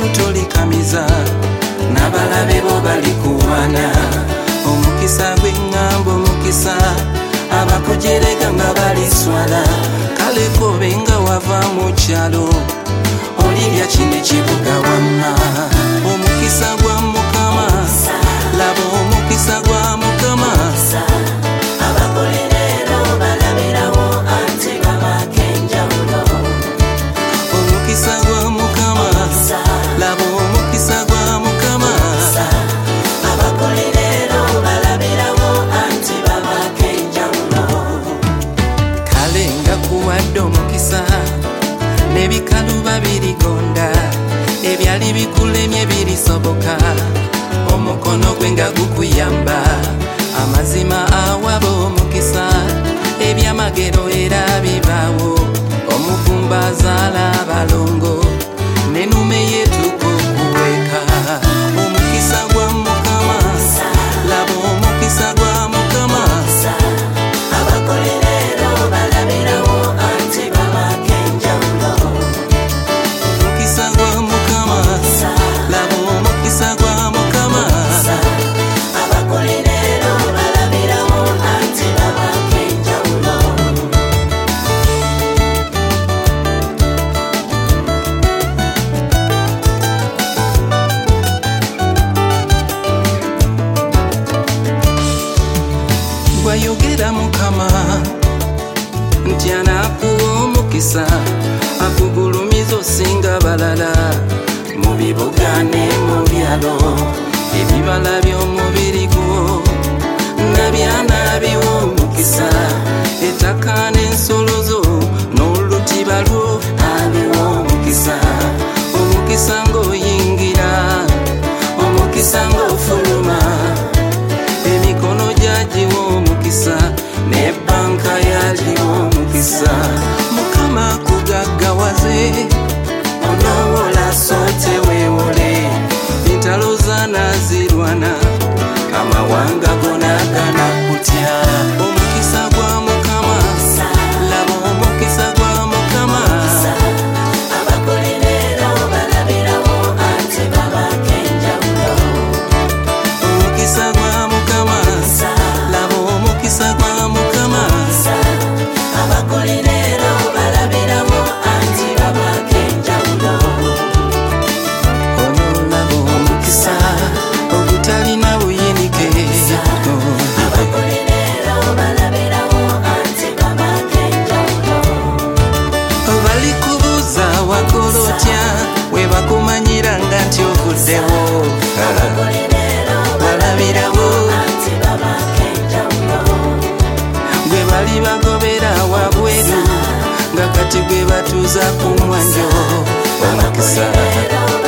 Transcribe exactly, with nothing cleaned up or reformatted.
kutolikamiza n'abalabe bo balikuwana omukisa gw'eŋŋambo omukisa abakujerega nga baliswala kale kobe nga wava mu kyalo olirya kino kibuga wamma omukisa gwa Mukama laba omukisa gwa Mukama abakolerero balabirawo anti babakenjawulo omukisa gwa Mukama laba omukisa gwa Mukama abakolerero balabirawo anti babakenjawulo kale nga kuwadde omukisa n'ebikalu babirigonda ebyali bikulemye birisoboka omukono gwe nga gukuyamba amazima awaba omukisa ebyamagero era bibaawo omufumba azaala abalongo n'ennume yeetuuka okuweeka omukisa gwa Mukama laba omukisa gwa Mukama abakolerero balabirawo anti babakenjawulo omukisa gwa Mukama laba omukisa gwa Mukama abakolerero balabirawo anti babakenjawulo gwayogera Mukama nti anaakuwa omukisa akugulumiza osinga balala mu bibuga ne mu byalo ebibala by'omubiri gwo nabyana biwa omukisa ettaka n'ensolo zo n'olutiba lwo abiwa omukisa omukisa ng'oyingira omukisa ng'ofuluma emikono gyagiwa omukisa n'ebbanka yagiwa omukisa Mukama kugaggawaze onoowola so teweewole entalo zaanazirwana amawanga gona ganakutya omukisa gwa Mukama laba omukisa gwa Mukama abakolerero balabirawo anti babakenjawulo omukisa gwa Mukama laba omukisa gwa Mukama abakolerero balabirawo anti babakenjawulo ono laba omukisa ogutalina buyinike abakolerero balabirawo anti babakenjawulo balikubuuza wakola otya we bakumanyira nga nti ovuddewo abakolerero balabirawo anti babakenjawulo gwe bali bagobera wabweru nga kati gwe batuuza ku mwanjo omukisa